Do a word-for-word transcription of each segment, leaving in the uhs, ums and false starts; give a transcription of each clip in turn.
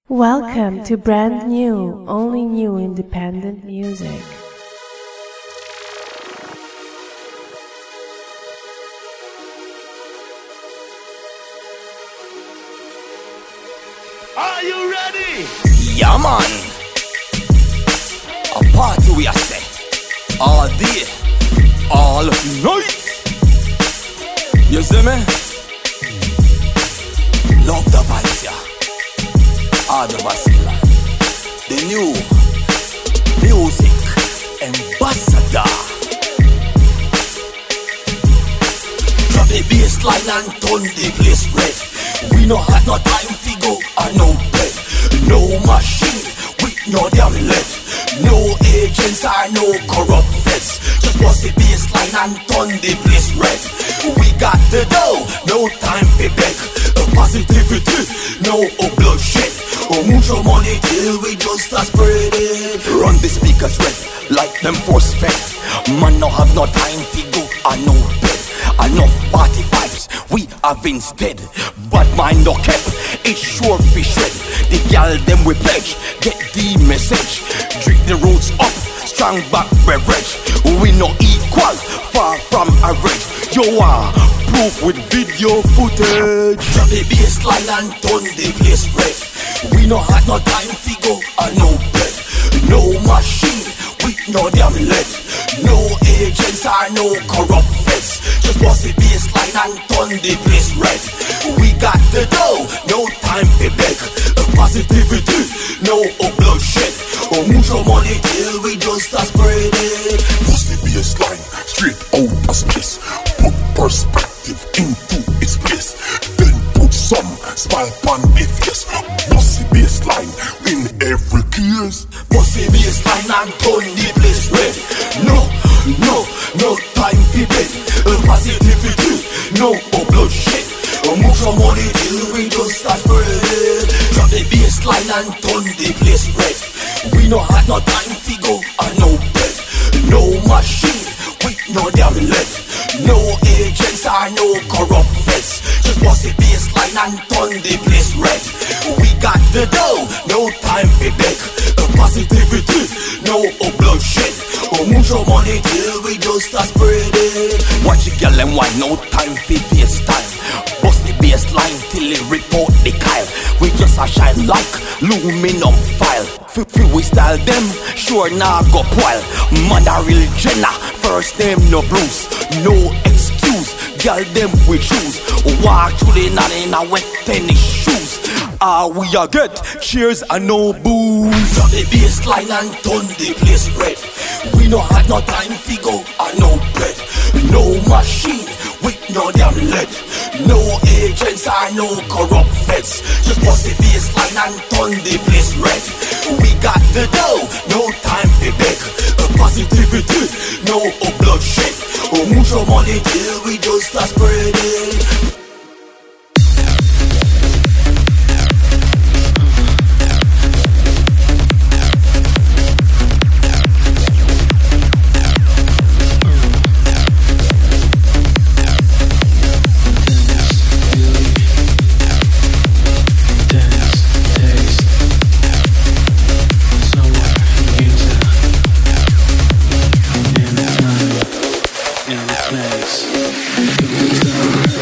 Welcome to brand new, only new independent music. Are you ready? Yeah, man. A party we are say all day, all night. You see me? Love the vibes, yeah. All the vascular. The new music ambassador. Drop the bass line and turn the place red. We no have no time to go and no bed. No machine with no damn lead. No agents or no corrupt feds. Just bust the bass line and turn the place red. We got the dough, no time to beg. Positivity, no bloodshed. Oh, mucho money till we just a spread it. Run the speakers red, like them force fed. Man no have no time to go and no bed. Enough party vibes we have instead. But mind no kept, it's sure fi shred. The gal them we pledge, get the message. Drink the roots up, strong back beverage. We no equal, far from average. You are proof with video footage. Drop the bass line and turn the place red. We no had no time to go and no bed. No machine with no damn lead. No agents or no corrupt feds. Just bust the bass line and turn the place red. We got the dough, no time to beg. Positivity, no bloodshed. Oh, mucho money till we just a spread it. Bust the bass line straight out of space. Put perspective into its place. Then put some smile on the face. Bust the bass line in every case. Bust the bass line and turn the place red. No, no, no time for bed. Positivity, no bloodshed. Mucho money till we just a spread it. Drop the bass line and turn the place red. We no had no time to go and no bed. No machine with no damn lead. No agents or no corrupt feds. Just bust the bass line and turn the place red. We got the dough, no time to beg. Positivity, no bloodshed. Oh, mucho money till we just a spread it. Watch the girl and why no time for face time. Bust the bass line till it report the Kyle. We just a shine like aluminum file. Fi we style them, sure nah go poil. Mother real Jenna, first name no Bruce. No excuse, girl them we choose. Walk through the night in a wet tennis shoes. Ah, we a get cheers and no booze. Drop the bass line and turn the place red. We no had no time to go and no bed. No machine with no damn lead. No agents or no corrupt feds. Just bust the bass line and turn the place red. We got the dough, no time to beg. Positivity, no bloodshed. Oh, mucho money till we just a spread it. Place.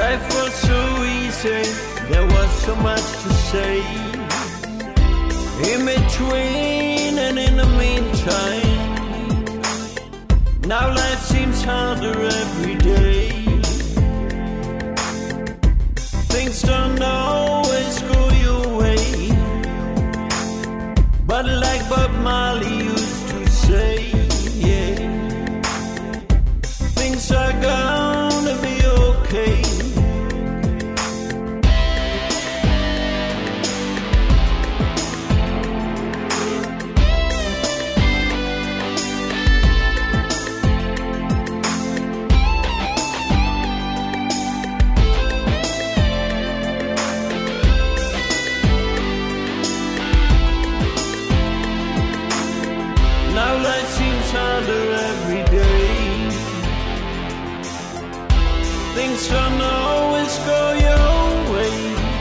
Life was so easy, there was so much to say. In between and in the meantime, now life seems harder every day. Things don't always go your way, but like Bob Marley used to say, yeah, things are gonna be okay. Now life seems harder every day. Things don't always go your way,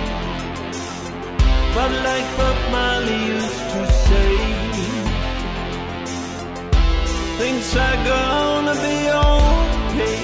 but like Bob Marley used to say, things are gonna be okay.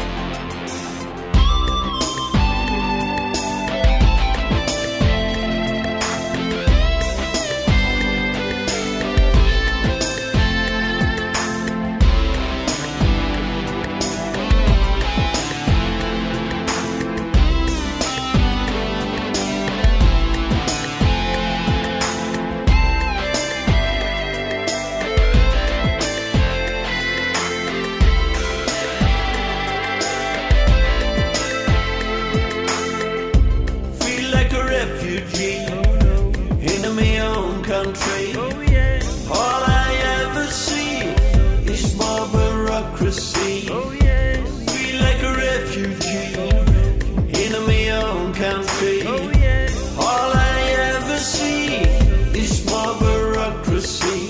Refugee in my own country. All I ever see is more bureaucracy. Feel like a refugee in my own country. All I ever see is more bureaucracy.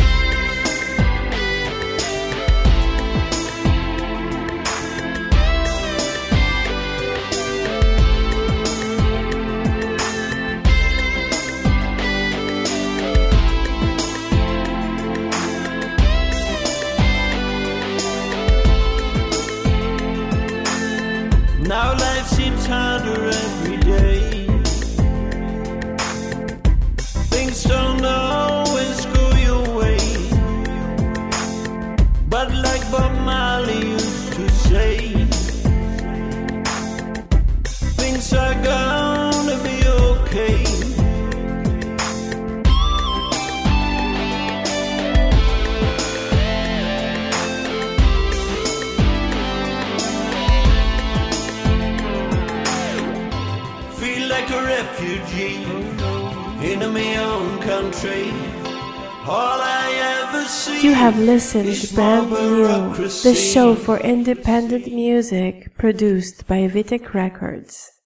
Now life seems harder every day. Things don't always go your way, but like Bob Marley used to say, things are gonna be okay. Like a refugee in my own country. All I ever see. You have listened to Brand New, the show for independent music produced by Vitek Records.